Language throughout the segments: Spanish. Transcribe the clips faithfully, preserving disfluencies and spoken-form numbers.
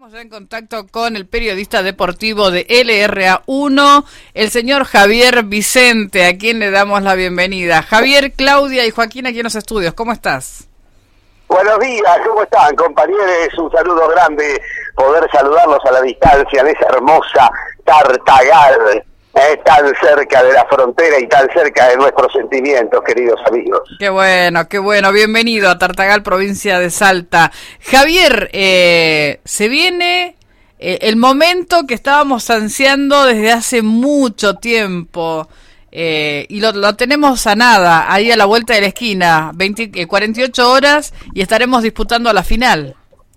Estamos ya en contacto con el periodista deportivo de L R A uno, el señor Javier Vicente, a quien le damos la bienvenida. Javier, Claudia y Joaquín aquí en los estudios, ¿cómo estás? Buenos días, ¿cómo están, compañeros? Un saludo grande, poder saludarlos a la distancia en esa hermosa Tartagal, eh, tan cerca de la frontera y tan cerca de nuestros sentimientos, queridos amigos. Qué bueno, qué bueno, bienvenido a Tartagal, provincia de Salta. Javier, eh, se viene eh, el momento que estábamos ansiando desde hace mucho tiempo. Eh, y lo, lo tenemos a nada, ahí a la vuelta de la esquina, veinte, eh, cuarenta y ocho horas y estaremos disputando la final.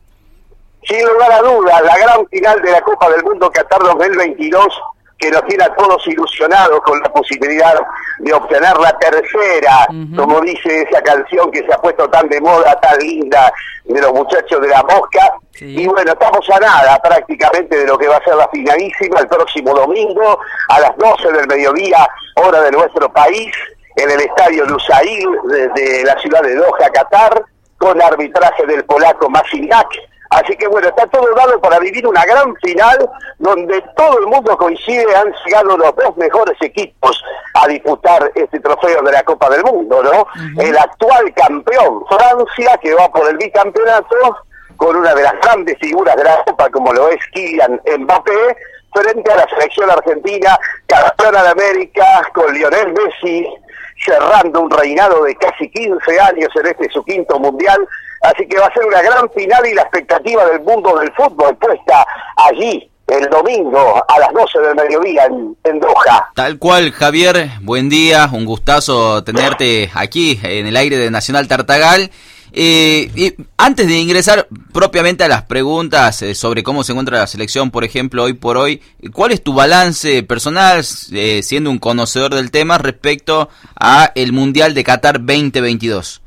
Sin lugar a dudas, la gran final de la Copa del Mundo Qatar dos mil veintidós, que nos tiene a todos ilusionados con la posibilidad de obtener la tercera, uh-huh. como dice esa canción que se ha puesto tan de moda, tan linda, de los muchachos de La Mosca. Sí. Y bueno, estamos a nada prácticamente de lo que va a ser la finalísima el próximo domingo a las doce del mediodía, hora de nuestro país, en el estadio Lusail de, de la ciudad de Doha, Qatar, con arbitraje del polaco Maciejczak. Así que bueno, está todo dado para vivir una gran final donde todo el mundo coincide, han llegado los dos mejores equipos a disputar este trofeo de la Copa del Mundo, ¿no? Uh-huh. El actual campeón, Francia, que va por el bicampeonato, con una de las grandes figuras de la Copa, como lo es Kylian Mbappé, frente a la selección argentina, campeona de América, con Lionel Messi, cerrando un reinado de casi quince años en este su quinto mundial. Así que va a ser una gran final y la expectativa del mundo del fútbol puesta allí el domingo a las doce del mediodía en, en Doha. Tal cual, Javier, buen día, un gustazo tenerte aquí en el aire de Nacional Tartagal. Eh, y antes de ingresar propiamente a las preguntas eh, sobre cómo se encuentra la selección, por ejemplo, hoy por hoy, ¿cuál es tu balance personal, eh, siendo un conocedor del tema, respecto a el Mundial de Qatar veinte veintidós?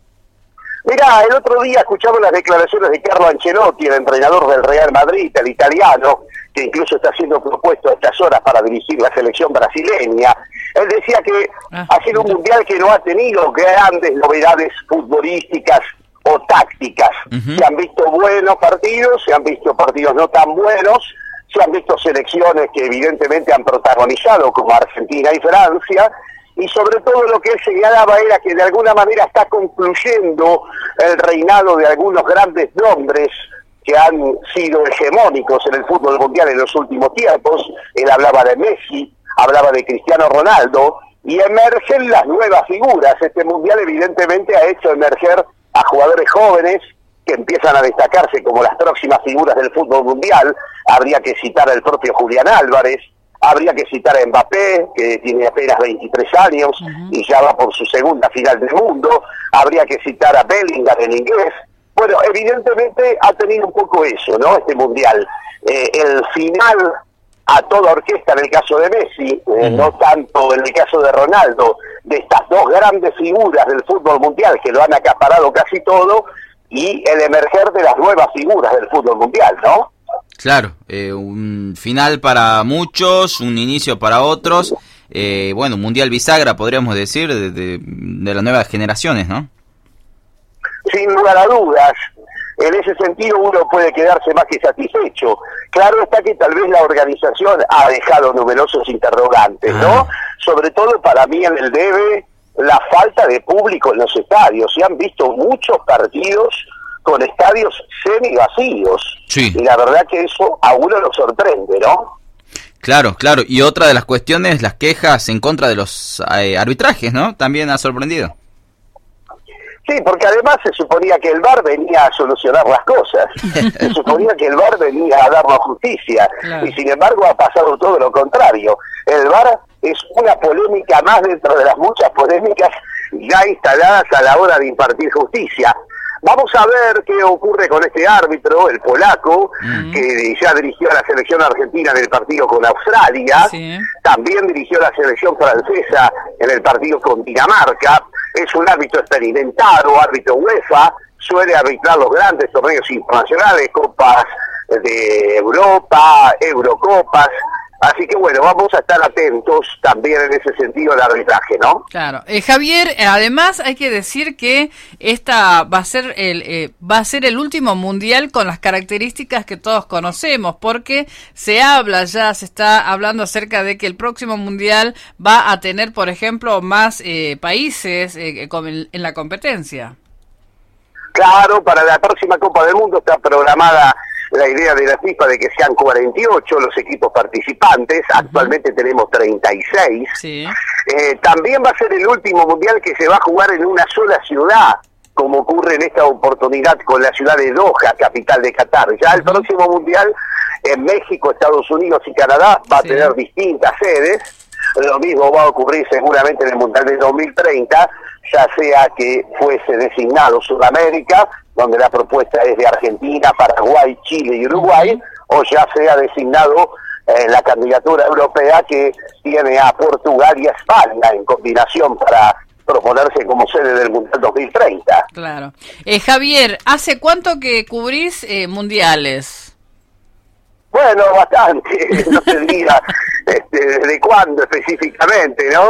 Mirá, el otro día escuchamos las declaraciones de Carlo Ancelotti, el entrenador del Real Madrid, el italiano, que incluso está siendo propuesto a estas horas para dirigir la selección brasileña. Él decía que ah, ha sido un mundial que no ha tenido grandes novedades futbolísticas o tácticas. Uh-huh. Se han visto buenos partidos, se han visto partidos no tan buenos, se han visto selecciones que evidentemente han protagonizado, como Argentina y Francia, y sobre todo lo que él señalaba era que de alguna manera está concluyendo el reinado de algunos grandes nombres que han sido hegemónicos en el fútbol mundial en los últimos tiempos. Él hablaba de Messi, hablaba de Cristiano Ronaldo, y emergen las nuevas figuras. Este mundial evidentemente ha hecho emerger a jugadores jóvenes que empiezan a destacarse como las próximas figuras del fútbol mundial. Habría que citar al propio Julián Álvarez, habría que citar a Mbappé, que tiene apenas veintitrés años, uh-huh. y ya va por su segunda final del mundo. Habría que citar a Bellingham en inglés. Bueno, evidentemente ha tenido un poco eso, ¿no? Este mundial. Eh, el final a toda orquesta en el caso de Messi, eh, uh-huh. no tanto en el caso de Ronaldo, de estas dos grandes figuras del fútbol mundial que lo han acaparado casi todo, y el emerger de las nuevas figuras del fútbol mundial, ¿no? Claro, eh, un final para muchos, un inicio para otros, eh, bueno, mundial bisagra podríamos decir, de, de, de las nuevas generaciones, ¿no? Sin lugar a dudas, en ese sentido uno puede quedarse más que satisfecho. Claro está que tal vez la organización ha dejado numerosos interrogantes, ¿no? Ah. Sobre todo para mí en el debe la falta de público en los estadios. Se han visto muchos partidos con estadios semi vacíos. Sí. Y la verdad que eso a uno lo sorprende, ¿no? Claro, claro. Y otra de las cuestiones, las quejas en contra de los eh, arbitrajes, ¿no? También ha sorprendido. Sí, porque además se suponía que el V A R venía a solucionar las cosas. Se suponía que el V A R venía a darnos justicia. Claro. Y sin embargo ha pasado todo lo contrario. El V A R es una polémica más dentro de las muchas polémicas ya instaladas a la hora de impartir justicia. Vamos a ver qué ocurre con este árbitro, el polaco, uh-huh. que ya dirigió a la selección argentina en el partido con Australia, sí. También dirigió a la selección francesa en el partido con Dinamarca. Es un árbitro experimentado, árbitro UEFA, suele arbitrar los grandes torneos internacionales, Copas de Europa, Eurocopas, Así que bueno, vamos a estar atentos también en ese sentido del arbitraje, ¿no? Claro. Eh, Javier, además hay que decir que esta va a ser el eh, va a ser el último mundial con las características que todos conocemos, porque se habla ya, se está hablando acerca de que el próximo mundial va a tener, por ejemplo, más eh, países eh, en la competencia. Claro, para la próxima Copa del Mundo está programada la idea de la FIFA de que sean cuarenta y ocho los equipos participantes. Uh-huh. Actualmente tenemos treinta y seis. Sí. Eh, también va a ser el último mundial que se va a jugar en una sola ciudad, como ocurre en esta oportunidad con la ciudad de Doha, capital de Qatar. Ya uh-huh. el próximo mundial en México, Estados Unidos y Canadá va sí. a tener distintas sedes. Lo mismo va a ocurrir seguramente en el mundial de dos mil treinta, ya sea que fuese designado Sudamérica, donde la propuesta es de Argentina, Paraguay, Chile y Uruguay, uh-huh. o ya sea designado eh, la candidatura europea que tiene a Portugal y a España en combinación para proponerse como sede del Mundial dos mil treinta. Claro. Eh, Javier, ¿hace cuánto que cubrís eh, mundiales? Bueno, bastante, no se diga este, desde cuándo específicamente, ¿no?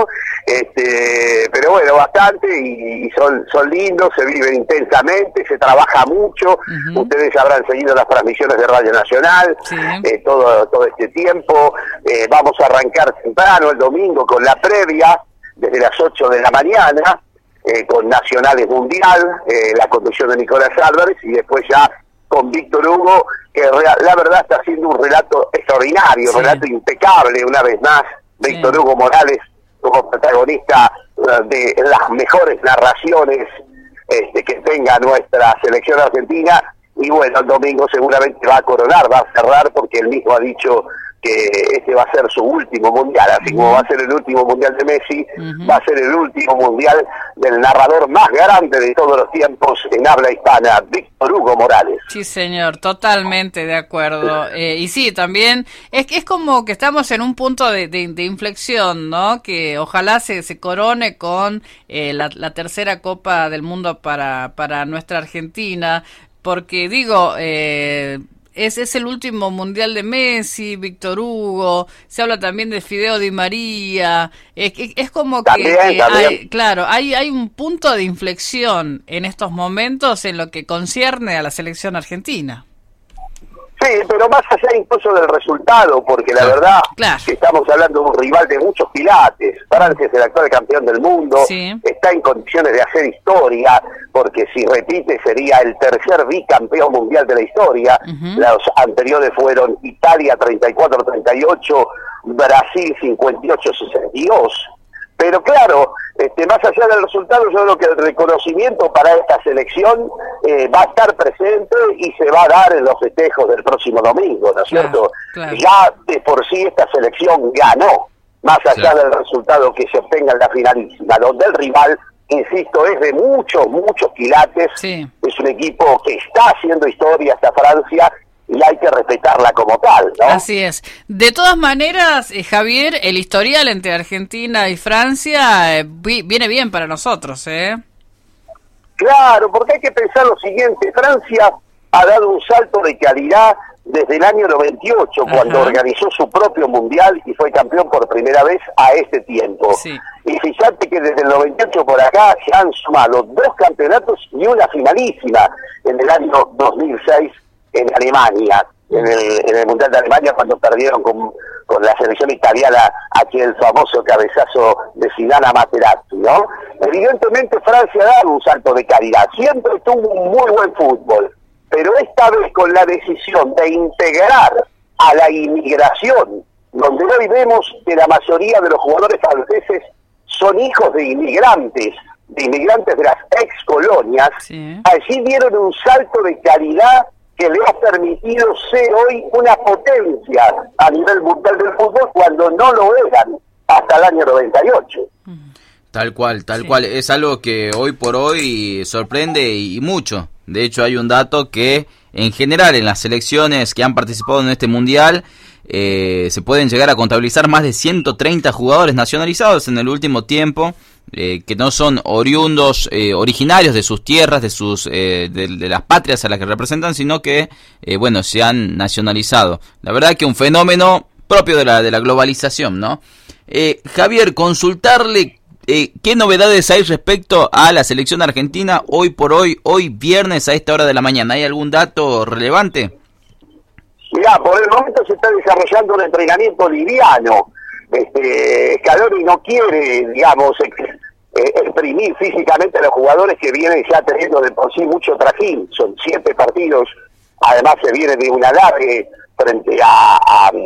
Este, pero bueno, bastante y, y son son lindos, se viven intensamente, se trabaja mucho. Uh-huh. Ustedes habrán seguido las transmisiones de Radio Nacional, sí. eh, todo todo este tiempo. Eh, vamos a arrancar temprano el domingo con la previa, desde las ocho de la mañana, eh, con Nacionales Mundial, eh, la conducción de Nicolás Álvarez, y después ya con Víctor Hugo, que la verdad está haciendo un relato extraordinario, sí. un relato impecable, una vez más. Sí. Víctor Hugo Morales como protagonista de las mejores narraciones este, que tenga nuestra selección argentina, y bueno, el domingo seguramente va a coronar, va a cerrar, porque él mismo ha dicho que este va a ser su último mundial, así uh-huh. como va a ser el último mundial de Messi, uh-huh. va a ser el último mundial del narrador más grande de todos los tiempos en habla hispana, Víctor Hugo Morales. Sí, señor, totalmente de acuerdo. Eh, y sí, también es que es como que estamos en un punto de, de, de inflexión, ¿no? Que ojalá se, se corone con eh, la, la tercera Copa del Mundo para, para nuestra Argentina, porque digo... Eh, Es, es el último mundial de Messi, Víctor Hugo, se habla también de Fideo Di María, es, es como que, también, que también. hay, claro, hay, hay un punto de inflexión en estos momentos en lo que concierne a la selección argentina. Sí, pero más allá incluso del resultado, porque la verdad claro. que estamos hablando de un rival de muchos pilates. Francia es el actual campeón del mundo, sí. está en condiciones de hacer historia, porque si repite sería el tercer bicampeón mundial de la historia. Uh-huh. Los anteriores fueron Italia treinta y cuatro treinta y ocho, Brasil cincuenta y ocho sesenta y dos. Pero claro, este, más allá del resultado, yo creo que el reconocimiento para esta selección eh, va a estar presente y se va a dar en los festejos del próximo domingo, ¿no es claro, cierto? Claro. Ya de por sí esta selección ganó, más allá claro. del resultado que se obtenga en la finalísima, donde el rival, insisto, es de muchos, muchos quilates, sí. es un equipo que está haciendo historia hasta Francia, y hay que respetarla como tal, ¿no? Así es. De todas maneras, eh, Javier, el historial entre Argentina y Francia eh, vi, viene bien para nosotros, ¿eh? Claro, porque hay que pensar lo siguiente, Francia ha dado un salto de calidad desde el año noventa y ocho, Ajá. cuando organizó su propio mundial y fue campeón por primera vez a este tiempo. Sí. Y fíjate que desde el noventa y ocho por acá se han sumado dos campeonatos y una finalísima en el año dos mil seis en Alemania, en el, en el Mundial de Alemania, cuando perdieron con, con la selección italiana aquel famoso cabezazo de Zidane a Materazzi, ¿no? Evidentemente Francia ha dado un salto de calidad, siempre tuvo un muy buen fútbol, pero esta vez con la decisión de integrar a la inmigración, donde hoy vemos que la mayoría de los jugadores franceses son hijos de inmigrantes, de inmigrantes de las ex colonias, sí. allí dieron un salto de calidad que le ha permitido ser hoy una potencia a nivel mundial del fútbol cuando no lo eran hasta el año noventa y ocho. Tal cual, tal sí. cual. Es algo que hoy por hoy sorprende y mucho. De hecho, hay un dato que en general en las selecciones que han participado en este mundial eh, se pueden llegar a contabilizar más de ciento treinta jugadores nacionalizados en el último tiempo. Eh, que no son oriundos, eh, originarios de sus tierras, de sus eh, de, de las patrias a las que representan, sino que, eh, bueno, se han nacionalizado. La verdad que un fenómeno propio de la, de la globalización, ¿no? Eh, Javier, consultarle eh, qué novedades hay respecto a la selección argentina hoy por hoy, hoy viernes a esta hora de la mañana. ¿Hay algún dato relevante? Mirá, por el momento se está desarrollando un entrenamiento liviano. Este, Scaloni no quiere, digamos, eh, exprimir físicamente a los jugadores que vienen ya teniendo de por sí mucho trajín. Son siete partidos, además se viene de un alargue frente a,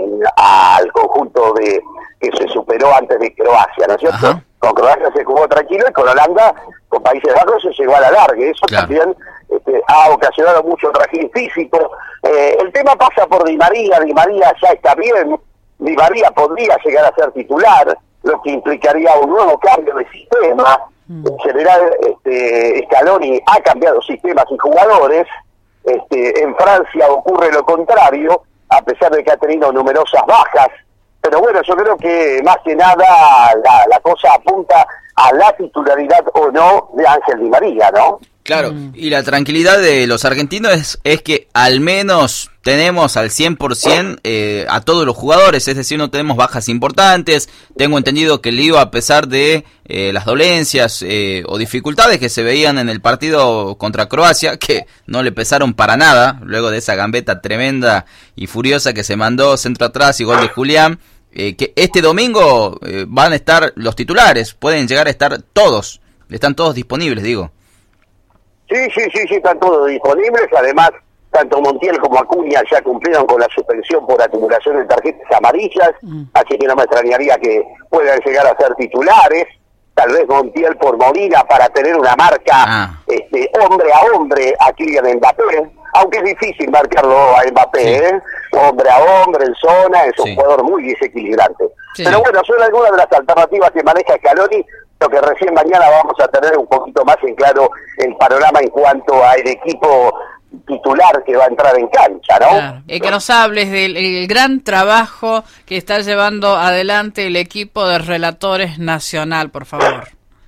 a, al conjunto de que se superó antes de Croacia, ¿no es cierto? Ajá. Con Croacia se jugó tranquilo y con Holanda, con Países Bajos, se llegó al alargue. Eso claro. también este, ha ocasionado mucho trajín físico. Eh, el tema pasa por Di María. Di María ya está bien. Di María podría llegar a ser titular, lo que implicaría un nuevo cambio de sistema. Mm. En general, este, Scaloni ha cambiado sistemas y jugadores. Este, en Francia ocurre lo contrario, a pesar de que ha tenido numerosas bajas. Pero bueno, yo creo que más que nada la, la cosa apunta a la titularidad o no de Ángel Di María, ¿no? Claro, y la tranquilidad de los argentinos es, es que al menos tenemos al cien por ciento eh, a todos los jugadores, es decir, no tenemos bajas importantes. Tengo entendido que el Lío, a pesar de eh, las dolencias eh, o dificultades que se veían en el partido contra Croacia, que no le pesaron para nada, luego de esa gambeta tremenda y furiosa que se mandó centro atrás y gol de Julián, eh, que este domingo eh, van a estar los titulares, pueden llegar a estar todos, están todos disponibles, digo. Sí, sí, sí, sí, están todos disponibles. Además, tanto Montiel como Acuña ya cumplieron con la suspensión por acumulación de tarjetas amarillas, mm. así que no me extrañaría que puedan llegar a ser titulares. Tal vez Montiel por Molina para tener una marca ah. este, hombre a hombre a Kylian Mbappé, aunque es difícil marcarlo a Mbappé, sí. ¿eh? Hombre a hombre en zona, es un sí. jugador muy desequilibrante. Sí. Pero bueno, son algunas de las alternativas que maneja Scaloni, lo que recién mañana vamos a tener un poquito más en claro el panorama en cuanto al equipo titular que va a entrar en cancha, ¿no? Claro. Y que nos hables del el gran trabajo que está llevando adelante el equipo de relatores nacional, por favor.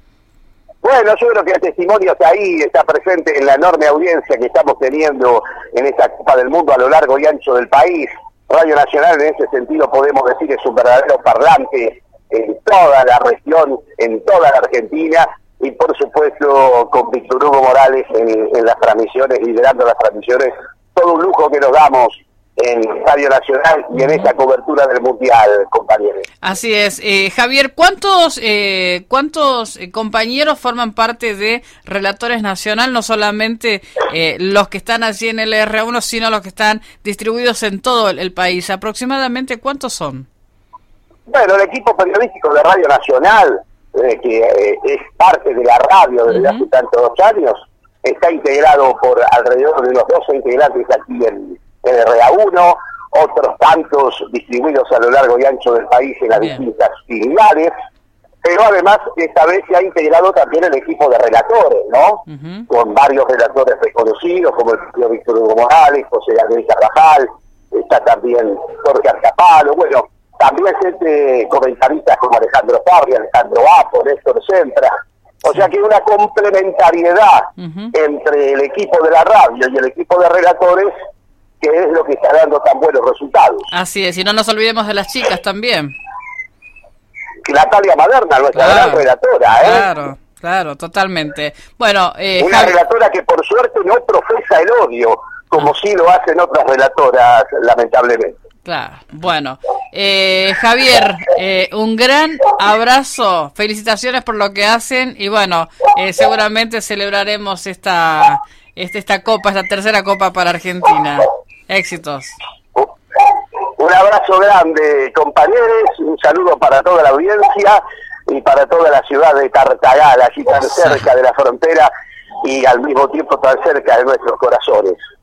Bueno, yo creo que el testimonio está ahí, está presente en la enorme audiencia que estamos teniendo en esta Copa del Mundo a lo largo y ancho del país. Radio Nacional en ese sentido podemos decir que es un verdadero parlante en toda la región, en toda la Argentina, y por supuesto con Víctor Hugo Morales en, en las transmisiones, liderando las transmisiones, todo un lujo que nos damos en Radio Nacional y en esta cobertura del Mundial, compañeros. Así es. Eh, Javier, ¿cuántos eh, cuántos compañeros forman parte de Relatores Nacional? No solamente eh, los que están allí en el R uno, sino los que están distribuidos en todo el, el país. ¿Aproximadamente cuántos son? Bueno, el equipo periodístico de Radio Nacional, eh, que eh, es parte de la radio desde uh-huh. hace tantos años, está integrado por alrededor de unos doce integrantes aquí en, en el R uno, otros tantos distribuidos a lo largo y ancho del país en las Bien. distintas filiales, pero además esta vez se ha integrado también el equipo de relatores, ¿no? Uh-huh. Con varios relatores reconocidos, como el propio Víctor Hugo Morales, José Gabriel Carvajal, está también Jorge Arcapalo, bueno, también gente, comentaristas como Alejandro Fabri, Alejandro Apo, Néstor Centra. O sea que hay una complementariedad uh-huh. entre el equipo de la radio y el equipo de relatores, que es lo que está dando tan buenos resultados. Así es, y no nos olvidemos de las chicas también. Natalia Maderna, nuestra claro, gran relatora, ¿eh? Claro, claro, totalmente. Bueno, eh, una Javi... relatora que por suerte no profesa el odio, como ah. sí lo hacen otras relatoras, lamentablemente. Claro, bueno, eh, Javier, eh, un gran abrazo, felicitaciones por lo que hacen y bueno, eh, seguramente celebraremos esta, esta esta copa, esta tercera copa para Argentina. Éxitos. Un abrazo grande, compañeros, un saludo para toda la audiencia y para toda la ciudad de Tartagal, allí tan cerca de la frontera y al mismo tiempo tan cerca de nuestros corazones.